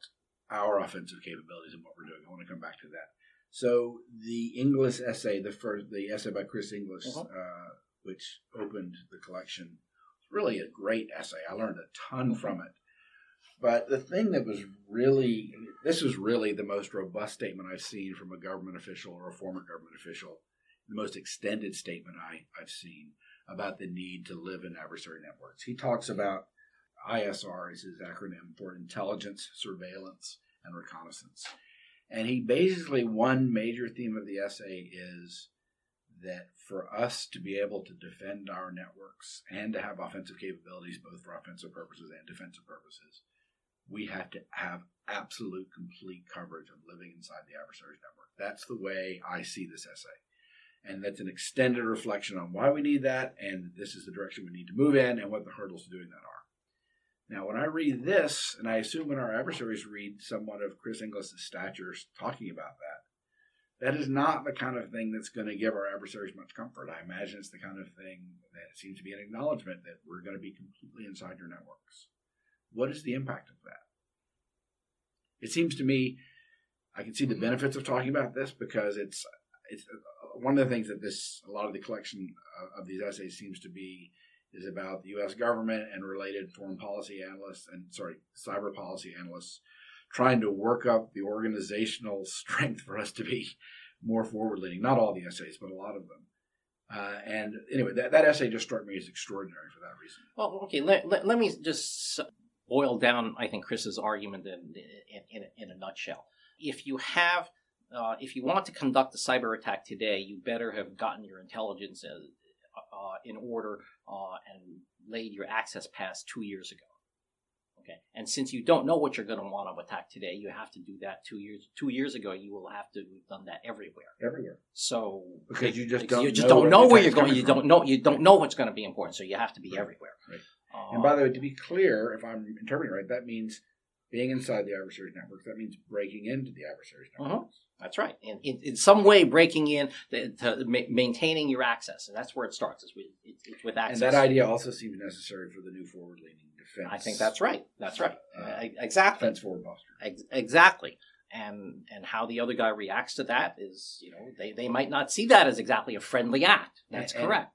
our offensive capabilities and what we're doing. I want to come back to that. So the Inglis essay, the first, the essay by Chris Inglis, uh-huh. uh, which opened the collection, was really a great essay. I learned a ton from it. But the thing that was really, this was really the most robust statement I've seen from a government official or a former government official, the most extended statement I, I've seen about the need to live in adversary networks. He talks about I S R is his acronym for intelligence, surveillance, and reconnaissance. And he basically, one major theme of the essay is that for us to be able to defend our networks and to have offensive capabilities, both for offensive purposes and defensive purposes, we have to have absolute, complete coverage of living inside the adversary's network. That's the way I see this essay. And that's an extended reflection on why we need that, and this is the direction we need to move in, and what the hurdles to doing that are. Now, when I read this, and I assume when our adversaries read somewhat of Chris Inglis' stature talking about that, that is not the kind of thing that's going to give our adversaries much comfort. I imagine it's the kind of thing that seems to be an acknowledgement that we're going to be completely inside your networks. What is the impact of that? It seems to me, I can see the benefits of talking about this because it's it's one of the things that this a lot of the collection of these essays seems to be is about the U S government and related foreign policy analysts and sorry cyber policy analysts trying to work up the organizational strength for us to be more forward-leaning. Not all the essays, but a lot of them. Uh, and anyway, that, that essay just struck me as extraordinary for that reason. Well, okay, let, let, let me just boil down, I think, Chris's argument in, in, in, a, in a nutshell. If you have, uh, if you want to conduct a cyber attack today, you better have gotten your intelligence uh, uh, in order uh, and laid your access pass two years ago. Okay, and since you don't know what you're going to want to attack today, you have to do that two years. Two years ago, you will have to have done that everywhere. Everywhere. So because you just don't you just know don't know where you're going. You from. don't know. You don't know what's going to be important. So you have to be right. everywhere. Right. Uh, and by the way, to be clear, if I'm interpreting right, that means being inside the adversary's network. That means breaking into the adversary's network. Uh-huh. That's right. In, in, in some way, breaking in to, to ma- maintaining your access, and that's where it starts. Is with it's, it's with access. And that idea also seems necessary for the new forward-leaning defense. I think that's right. That's right. Uh, uh, exactly. Defense forward posture. Ex- exactly. And and how the other guy reacts to that is, you know, they, they might not see that as exactly a friendly act. That's and, correct.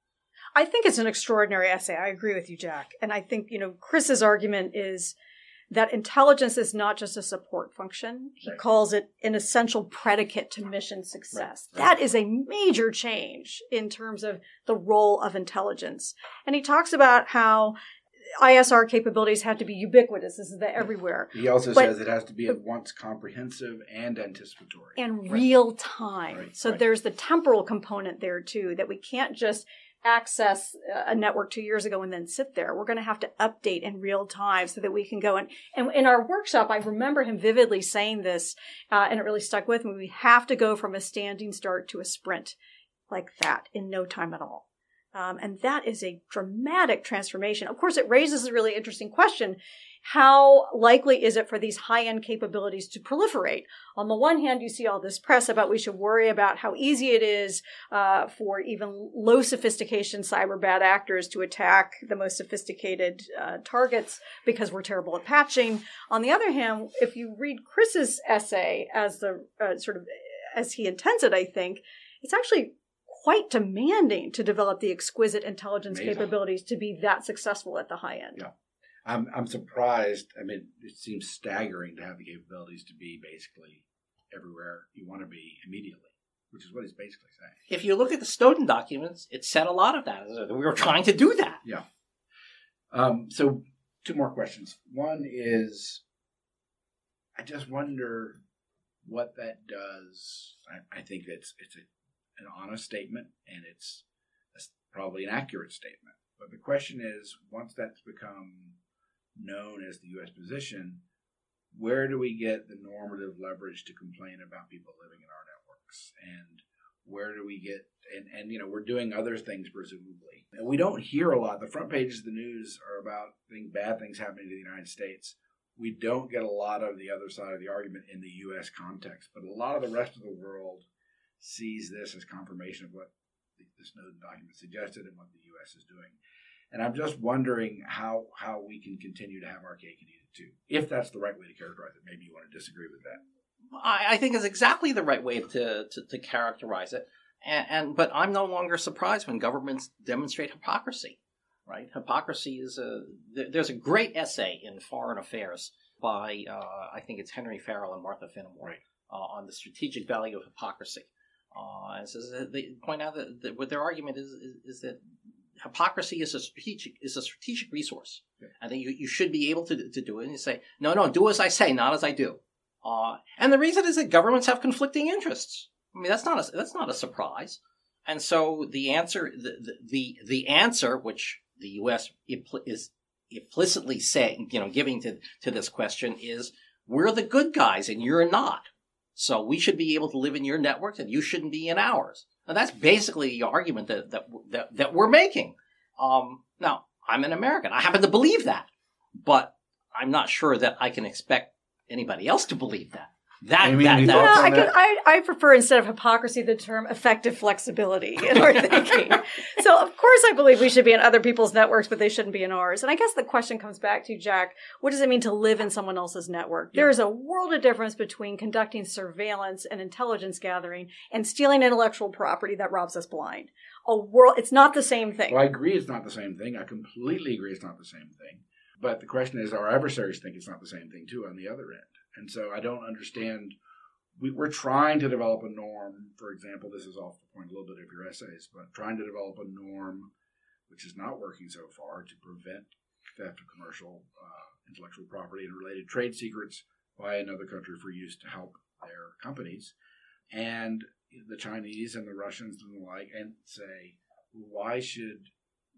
I think it's an extraordinary essay. I agree with you, Jack. And I think, you know, Chris's argument is that intelligence is not just a support function. He right. calls it an essential predicate to mission success. Right. That is a major change in terms of the role of intelligence. And he talks about how I S R capabilities have to be ubiquitous. This is the everywhere. He also but, says it has to be at once comprehensive and anticipatory. And right. real time. Right. So right. there's the temporal component there, too, that we can't just access a network two years ago and then sit there. We're going to have to update in real time so that we can go. And, and in our workshop, I remember him vividly saying this, uh, and it really stuck with me. We have to go from a standing start to a sprint like that in no time at all. Um, and that is a dramatic transformation. Of course, it raises a really interesting question. How likely is it for these high-end capabilities to proliferate? On the one hand, you see all this press about we should worry about how easy it is uh, for even low-sophistication cyber bad actors to attack the most sophisticated uh, targets because we're terrible at patching. On the other hand, if you read Chris's essay as the uh, sort of as he intends it, I think, it's actually quite demanding to develop the exquisite intelligence Amazing. capabilities to be that successful at the high end. Yeah. I'm I'm surprised. I mean, it seems staggering to have the capabilities to be basically everywhere you want to be immediately, which is what he's basically saying. If you look at the Snowden documents, it said a lot of that. We were trying to do that. Yeah. Um, so two more questions. One is, I just wonder what that does. I, I think that's it's a, an honest statement, and it's a, probably an accurate statement. But the question is, once that's become known as the U S position, where do we get the normative leverage to complain about people living in our networks? And where do we get, and, and you know, we're doing other things presumably. And we don't hear a lot. The front pages of the news are about things, bad things happening to the United States. We don't get a lot of the other side of the argument in the U S context. But a lot of the rest of the world sees this as confirmation of what the Snowden document suggested and what the U S is doing. And I'm just wondering how how we can continue to have our cake and eat it too, if that's the right way to characterize it. Maybe you want to disagree with that. I, I think it's exactly the right way to, to, to characterize it. And, and but I'm no longer surprised when governments demonstrate hypocrisy. Right? Hypocrisy is a. There's a great essay in Foreign Affairs by uh, I think it's Henry Farrell and Martha Finnemore right. uh, on the strategic value of hypocrisy. Uh, and says that they point out that, that what their argument is, is is that hypocrisy is a strategic is a strategic resource, yeah. and that you, you should be able to to do it. And you say, no, no, do as I say, not as I do. Uh, and the reason is that governments have conflicting interests. I mean, that's not a that's not a surprise. And so the answer the the the, the answer which the U S impl- is implicitly saying, you know, giving to to this question is, we're the good guys and you're not. So we should be able to live in your networks and you shouldn't be in ours. And that's basically the argument that that that, that we're making. Um, now, I'm an American. I happen to believe that. But I'm not sure that I can expect anybody else to believe that. That, Amy, that, any that, thoughts No, on I, that? could, I, I prefer, instead of hypocrisy, the term effective flexibility in our thinking. So, of course, I believe we should be in other people's networks, but they shouldn't be in ours. And I guess the question comes back to, Jack, what does it mean to live in someone else's network? Yeah. There is a world of difference between conducting surveillance and intelligence gathering and stealing intellectual property that robs us blind. A world, it's not the same thing. Well, I agree it's not the same thing. I completely agree it's not the same thing. But the question is, our adversaries think it's not the same thing, too, on the other end. And so I don't understand. We, we're trying to develop a norm. For example, this is off the point a little bit of your essays, but trying to develop a norm, which is not working so far, to prevent theft of commercial uh, intellectual property and related trade secrets by another country for use to help their companies. And the Chinese and the Russians and the like, and say, why should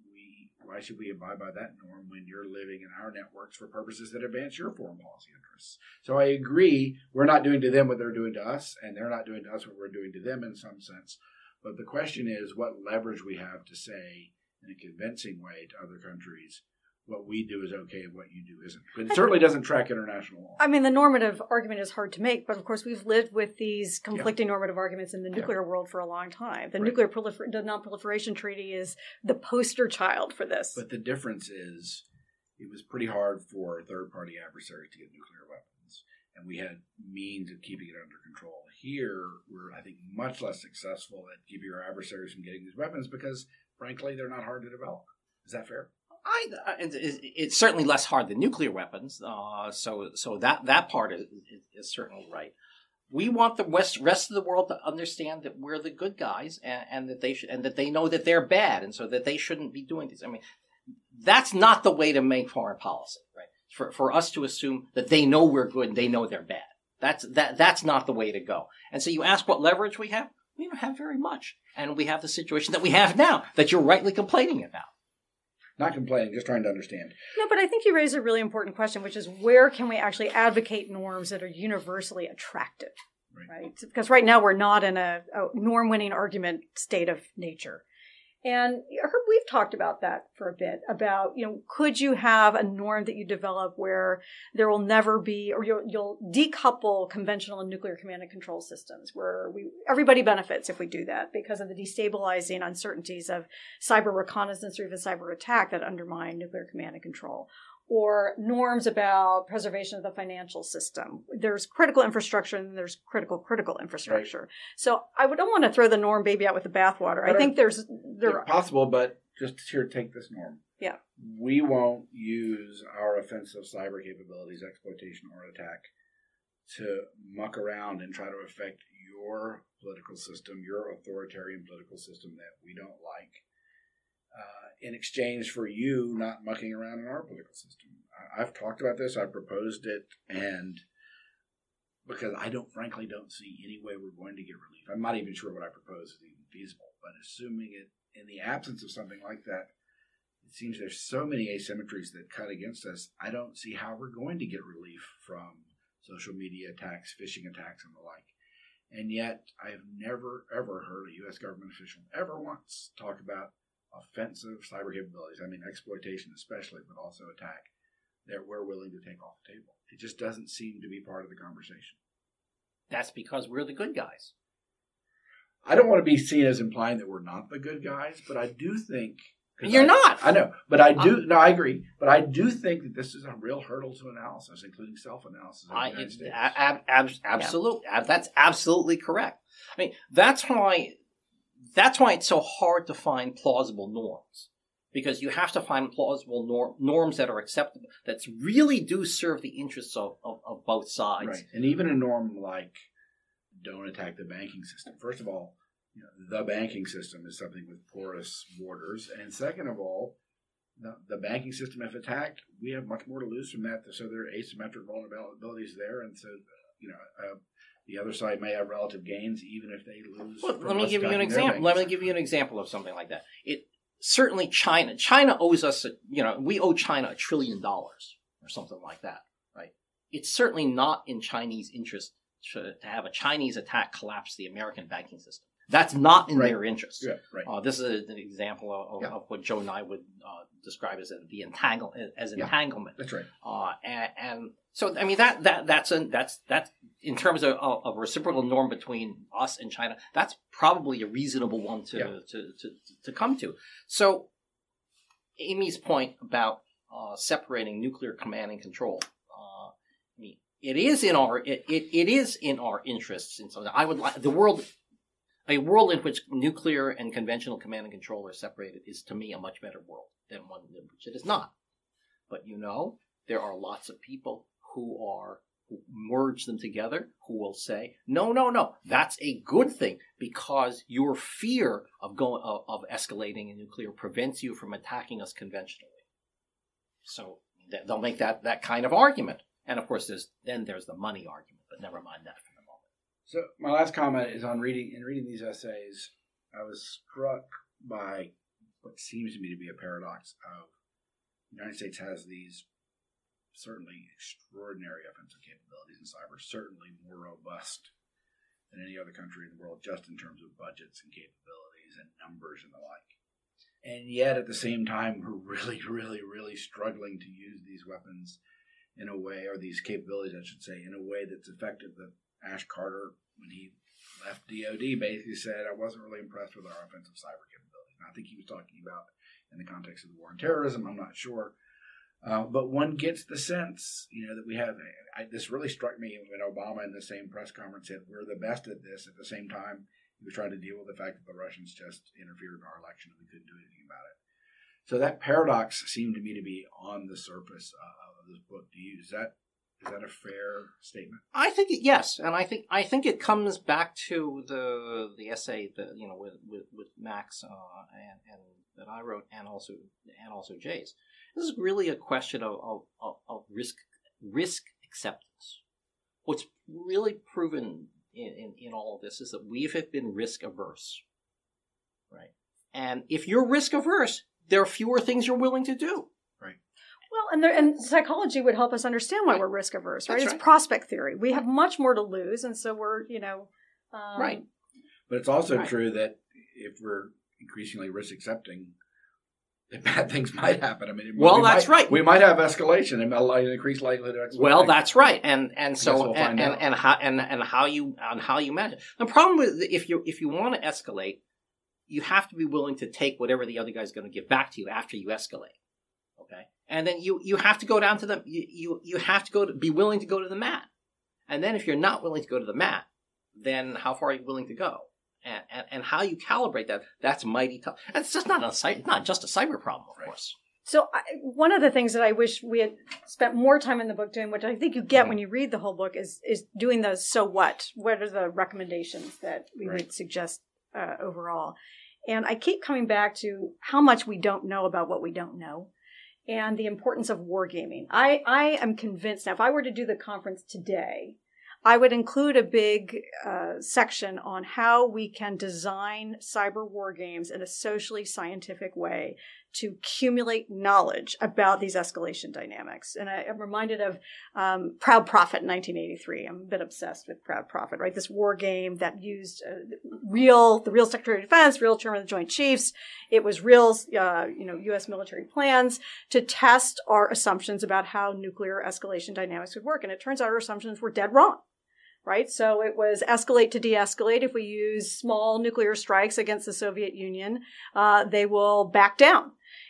we why should we abide by that norm when you're living in our networks for purposes that advance your foreign policy interests? So I agree, we're not doing to them what they're doing to us, and they're not doing to us what we're doing to them in some sense. But the question is what leverage we have to say in a convincing way to other countries what we do is okay and what you do isn't. But it certainly doesn't track international law. I mean, the normative argument is hard to make, but of course we've lived with these conflicting yeah. normative arguments in the nuclear yeah. world for a long time. The right. nuclear prolifer- the non-proliferation treaty is the poster child for this. But the difference is it was pretty hard for third-party adversaries to get nuclear weapons, and we had means of keeping it under control. Here, we're, I think, much less successful at keeping our adversaries from getting these weapons because, frankly, they're not hard to develop. Is that fair? I, it's, it's certainly less hard than nuclear weapons, uh, so so that, that part is, is, is certainly right. We want the West, rest of the world to understand that we're the good guys, and, and that they should, and that they know that they're bad, and so that they shouldn't be doing this. I mean, that's not the way to make foreign policy, right? For for us to assume that they know we're good and they know they're bad. That's that that's not the way to go. And so you ask what leverage we have? We don't have very much, and we have the situation that we have now that you're rightly complaining about. Not complaining, just trying to understand. No, but I think you raise a really important question, which is where can we actually advocate norms that are universally attractive, right? right? Because right now we're not in a, a norm-winning argument state of nature. And Herb, we've talked about that for a bit, about, you know, could you have a norm that you develop where there will never be, or you'll, you'll decouple conventional and nuclear command and control systems, where we everybody benefits if we do that because of the destabilizing uncertainties of cyber reconnaissance or even cyber attack that undermine nuclear command and control. Or norms about preservation of the financial system. There's critical infrastructure and there's critical, critical infrastructure. Right. So I would, don't want to throw the norm baby out with the bathwater. I think there's... there possible, but just here, take this norm. Yeah. We won't use our offensive cyber capabilities, exploitation or attack, to muck around and try to affect your political system, your authoritarian political system that we don't like. Uh, in exchange for you not mucking around in our political system. I, I've talked about this. I proposed it, and because I don't, frankly, don't see any way we're going to get relief. I'm not even sure what I propose is even feasible. But assuming it, in the absence of something like that, it seems there's so many asymmetries that cut against us. I don't see how we're going to get relief from social media attacks, phishing attacks, and the like. And yet, I have never, ever heard a U S government official ever once talk about offensive cyber capabilities, I mean exploitation especially, but also attack, that we're willing to take off the table. It just doesn't seem to be part of the conversation. That's because we're the good guys. I don't want to be seen as implying that we're not the good guys, but I do think, You're I, not. I know, but I do. No, I agree. But I do think that this is a real hurdle to analysis, including self-analysis. Of the I, United it, States. ab, ab, absolutely, yeah. That's absolutely correct. I mean, that's why that's why it's so hard to find plausible norms, because you have to find plausible norm, norms that are acceptable, that really do serve the interests of, of, of both sides. Right, and even a norm like don't attack the banking system. First of all, you know, the banking system is something with porous borders, and second of all, the, the banking system, if attacked, we have much more to lose from that. So there are asymmetric vulnerabilities there, and so you know uh, the other side may have relative gains even if they lose. Well, let me give you an example. Let me give you an example of something like that. It certainly China. China owes us, a, you know, we owe China a trillion dollars or something like that, right? It's certainly not in Chinese interest to, to have a Chinese attack collapse the American banking system. That's not in right. their interest. Yeah, right. Uh, this is an example of, yeah. of what Joe and I would uh, describe as a, the entangle as yeah, entanglement. That's right. Uh, and, and so, I mean, that that that's a, that's that's in terms of, of a reciprocal norm between us and China. That's probably a reasonable one to yeah. to, to to come to. So, Amy's point about uh, separating nuclear command and control. Uh, I mean, it is in our it, it, it is in our interests. And so, I would like the world. A world in which nuclear and conventional command and control are separated is, to me, a much better world than one in which it is not. But, you know, there are lots of people who are, who merge them together, who will say, no, no, no, that's a good thing because your fear of going, of, of escalating in nuclear prevents you from attacking us conventionally. So they'll make that, that kind of argument. And, of course, there's then there's the money argument, but never mind that. So my last comment is on reading. In reading these essays, I was struck by what seems to me to be a paradox of the United States has these certainly extraordinary offensive capabilities in cyber, certainly more robust than any other country in the world, just in terms of budgets and capabilities and numbers and the like. And yet, at the same time, we're really, really, really struggling to use these weapons in a way, or these capabilities, I should say, in a way that's effective. The Ash Carter, when he left D O D, basically said, I wasn't really impressed with our offensive cyber capabilities. And I think he was talking about in the context of the war on terrorism. I'm not sure. Uh, but one gets the sense, you know, that we have, I, this really struck me when Obama in the same press conference said, we're the best at this. At the same time, he was trying to deal with the fact that the Russians just interfered in our election and we couldn't do anything about it. So that paradox seemed to me to be on the surface uh, of this book. Do you, is that, Is that a fair statement? I think it, yes, and I think I think it comes back to the the essay that you know with with, with Max uh, and, and that I wrote, and also and also Jay's. This is really a question of of, of risk risk acceptance. What's really proven in, in, in all of this is that we have been risk averse, right? And if you're risk averse, there are fewer things you're willing to do. Well, and, there, and psychology would help us understand why we're risk averse, right? That's It's right. prospect theory. We have much more to lose, and so we're, you know, um, right. But it's also right. true that if we're increasingly risk accepting, that bad things might happen. I mean, well, we that's might, right. We might have escalation and an increased likelihood of escalation. Well, that's right, and and so we'll and, and, and how and, and how you and how you manage it. The problem with if you if you want to escalate, you have to be willing to take whatever the other guy's going to give back to you after you escalate. Okay, and then you, you have to go down to the you, you you have to go to be willing to go to the mat, and then if you're not willing to go to the mat, then how far are you willing to go, and and, and how you calibrate that that's mighty tough. And it's just not a cyber, not just a cyber problem, of course. So I, one of the things that I wish we had spent more time in the book doing, which I think you get Mm-hmm. when you read the whole book, is is doing the so what. What are the recommendations that we Right. would suggest uh, overall? And I keep coming back to how much we don't know about what we don't know. And the importance of wargaming. I, I am convinced now, if I were to do the conference today, I would include a big uh, section on how we can design cyber war games in a socially scientific way to accumulate knowledge about these escalation dynamics. And I, I'm reminded of um, Proud Prophet in nineteen eighty-three. I'm a bit obsessed with Proud Prophet, right? This war game that used uh, real, the real Secretary of Defense, real Chairman of the Joint Chiefs. It was real, uh, you know, U S military plans to test our assumptions about how nuclear escalation dynamics would work. And it turns out our assumptions were dead wrong. Right? So it was escalate to de-escalate. If we use small nuclear strikes against the Soviet Union, uh, they will back down.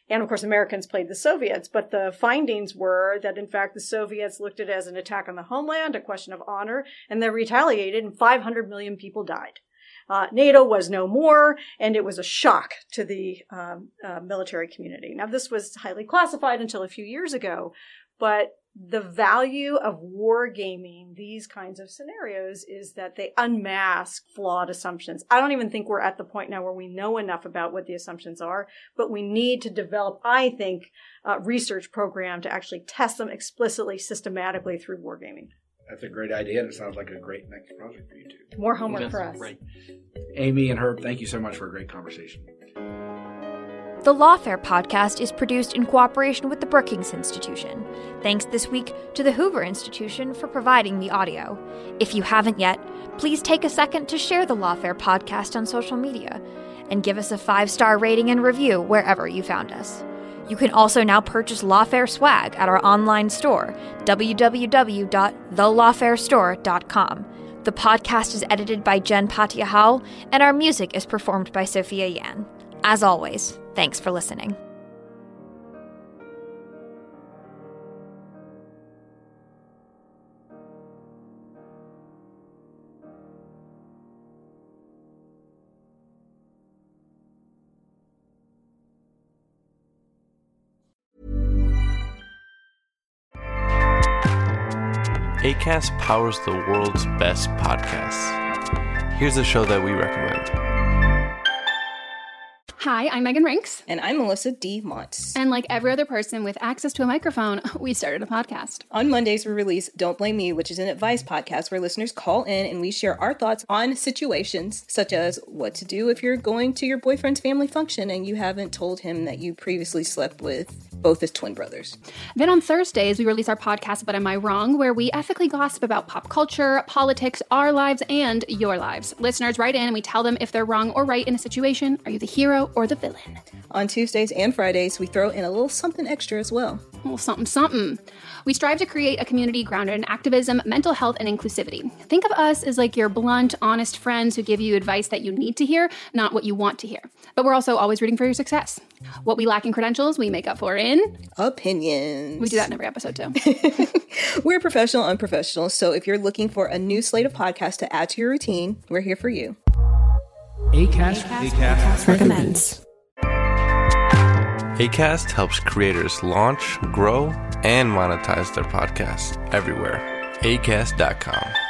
And of course, Americans played the Soviets, but the findings were that, in fact, the Soviets looked at it as an attack on the homeland, a question of honor, and they retaliated, and five hundred million people died. Uh, NATO was no more, and it was a shock to the um, uh, military community. Now, this was highly classified until a few years ago, but the value of wargaming these kinds of scenarios is that they unmask flawed assumptions. I don't even think we're at the point now where we know enough about what the assumptions are, but we need to develop, I think, a research program to actually test them explicitly, systematically through wargaming. That's a great idea, and it sounds like a great next project for you two. More homework Yes, for us. Right. Amy and Herb, thank you so much for a great conversation. The Lawfare podcast is produced in cooperation with the Brookings Institution. Thanks this week to the Hoover Institution for providing the audio. If you haven't yet, please take a second to share the Lawfare podcast on social media and give us a five-star rating and review wherever you found us. You can also now purchase Lawfare swag at our online store, w w w dot the lawfare store dot com. The podcast is edited by Jen Patiahal, and our music is performed by Sophia Yan. As always, thanks for listening. Acast powers the world's best podcasts. Here's a show that we recommend. Hi, I'm Megan Rinks. And I'm Melissa D. Montz. And like every other person with access to a microphone, we started a podcast. On Mondays, we release Don't Blame Me, which is an advice podcast where listeners call in and we share our thoughts on situations such as what to do if you're going to your boyfriend's family function and you haven't told him that you previously slept with both his twin brothers. Then on Thursdays, we release our podcast, But Am I Wrong?, where we ethically gossip about pop culture, politics, our lives, and your lives. Listeners write in and we tell them if they're wrong or right in a situation. Are you the hero or the villain? On Tuesdays and Fridays, we throw in a little something extra as well. A little something, something. We strive to create a community grounded in activism, mental health, and inclusivity. Think of us as like your blunt, honest friends who give you advice that you need to hear, not what you want to hear. But we're also always rooting for your success. What we lack in credentials, we make up for in... opinions. We do that in every episode, too. We're professional unprofessionals, so if you're looking for a new slate of podcasts to add to your routine, we're here for you. Acast, Acast, Acast recommends. Acast helps creators launch, grow, and monetize their podcasts everywhere. acast dot com.